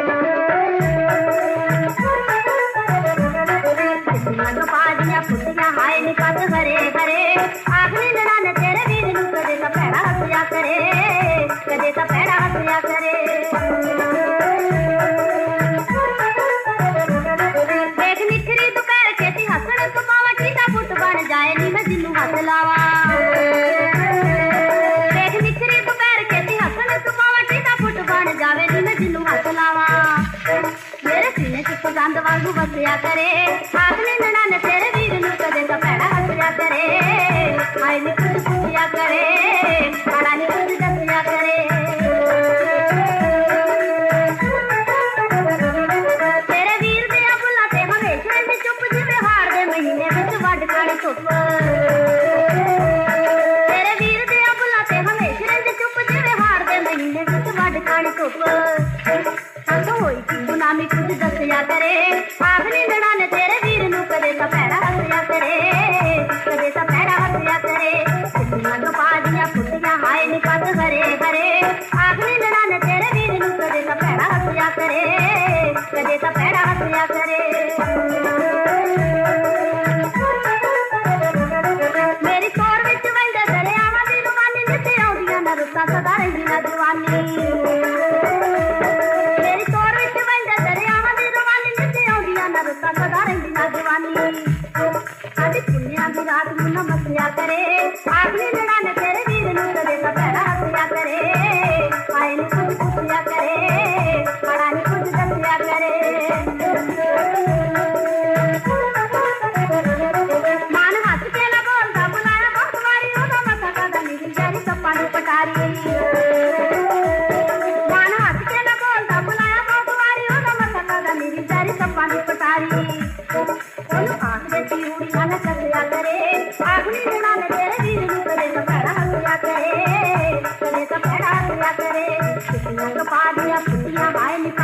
पादियां फुटियां हाय निकट हरे हरे आखरी नड़ाने तेरे वीर नू कदे ता पैड़ा हसिया करे कदे ता पैड़ा हसिया करे देख निखरी दुपहर खेती हसन कमावा ठीका फुट बन जाए नी मैं जिन्नू हथ लावा देख निखरी दुपहर खेती हसन कमावा ठीका फुट बन जावे नी मैं जिन्नू हथ लावा मेरे सीने च पसंद वांगू बसिया करे आखरी नड़ाने तेरे वीर नू कदे ता पैड़ा हसिया करे हाय नी कुछ पूछिया करे बड़ा नी कुछ दसिया करे तेरे वीर दे बुला ते हमेशा इंज चुप जिवे हार दे महीने विच वड काली धुप तेरे वीर दे बुला ते हमेशा इंज चुप जिवे हार दे महीने विच वड काली धुप होई गुलामी कुछ दसिया करे आखरी नड़ाने तेरे वीर नू कदे ता पैड़ा हसिया करे कदे ता पैड़ा हसिया करे सिद्धियां पादियां फुटियां हाय निकट हरे हरे आखरी नड़ाने तेरे वीर नू कदे ता पैड़ा हसिया करे कदे ता पैड़ा हसिया करे मेरी तोर विच वंदे दरियावां दी रवानी नित आउंदियां ना रुत्तां सदा रहिंदी ना जवानी सदा रही ना जवानी साडी पुन्निया दी रात नू ना मसिया करे आखरी नड़ाने तेरे वीर नू कदे ता पैड़ा हसिया करे हाय नी कुछ पूछिया करे बड़ा नी कुछ दसिया करे मान हंस के ना बोलदा बुलाया बहुत वारी ओदा मथा कदा नी जारी सप्पा दी पटारी मान हंस के ना बोलदा बुलाया बहुत वारी ओदा मथा कदा नी जारी सप्पा दी पटारी ओनु आखदे तीउड़ियां ना कसिया करे आखरी नड़ाने तेरे वीर नू कदे ता पैड़ा हसिया करे कदे ता पैड़ा हसिया करे सिद्धियां पादियां फुटियां हाय